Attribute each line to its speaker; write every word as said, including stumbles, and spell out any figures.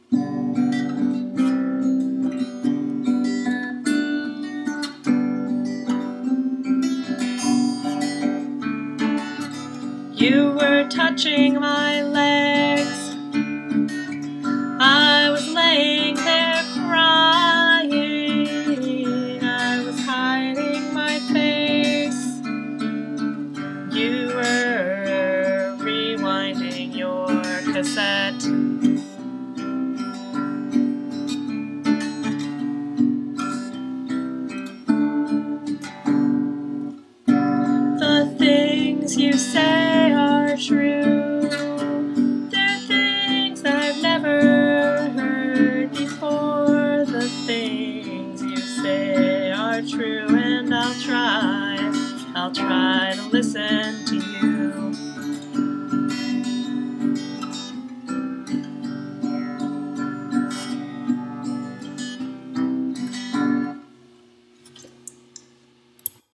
Speaker 1: You were touching my legs. I was laying there crying. I was hiding my face. You were rewinding your cassette. The things you say are true. They're things I've never heard before. The things you say are true, and I'll try, I'll try to listen